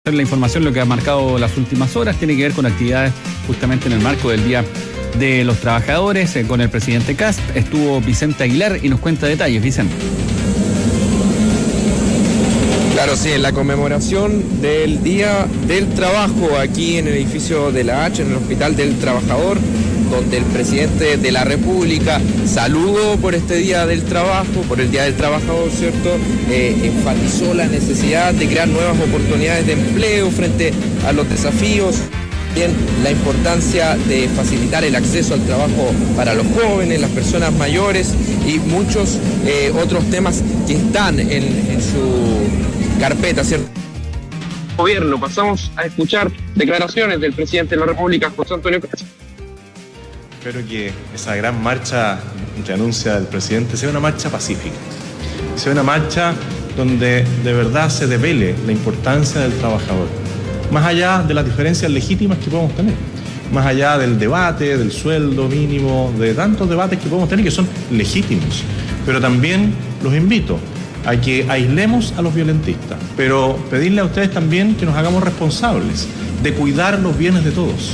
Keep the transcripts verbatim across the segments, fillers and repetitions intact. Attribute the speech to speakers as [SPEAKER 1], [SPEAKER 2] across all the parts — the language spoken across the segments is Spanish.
[SPEAKER 1] La información, lo que ha marcado las últimas horas, tiene que ver con actividades justamente en el marco del Día de los Trabajadores. Eh, con el presidente Kast estuvo Vicente Aguilar y nos cuenta detalles. Vicente.
[SPEAKER 2] Claro, sí, en la conmemoración del Día del Trabajo aquí en el edificio de la H, en el Hospital del Trabajador, donde el presidente de la República saludó por este Día del Trabajo, por el Día del Trabajador, ¿cierto? Eh, enfatizó la necesidad de crear nuevas oportunidades de empleo frente a los desafíos. También la importancia de facilitar el acceso al trabajo para los jóvenes, las personas mayores y muchos eh, otros temas que están en, en su carpeta, ¿cierto? Gobierno, pasamos a escuchar declaraciones del presidente de la República, José Antonio Kast.
[SPEAKER 3] Espero que esa gran marcha que anuncia el presidente sea una marcha pacífica, sea una marcha donde de verdad se devele la importancia del trabajador, más allá de las diferencias legítimas que podemos tener, más allá del debate, del sueldo mínimo, de tantos debates que podemos tener que son legítimos, pero también los invito a que aislemos a los violentistas, pero pedirle a ustedes también que nos hagamos responsables de cuidar los bienes de todos.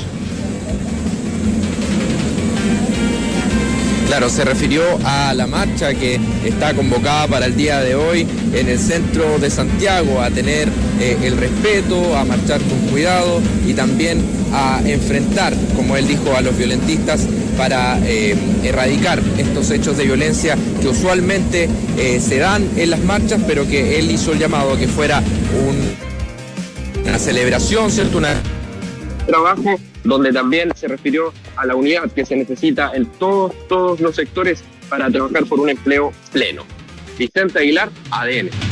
[SPEAKER 2] Claro, se refirió a la marcha que está convocada para el día de hoy en el centro de Santiago, a tener eh, el respeto, a marchar con cuidado y también a enfrentar, como él dijo, a los violentistas para eh, erradicar estos hechos de violencia que usualmente eh, se dan en las marchas, pero que él hizo el llamado a que fuera un, una celebración, ¿cierto? Una trabajo donde también se refirió a la unidad que se necesita en todos, todos los sectores para trabajar por un empleo pleno. Vicente Aguilar, A D N.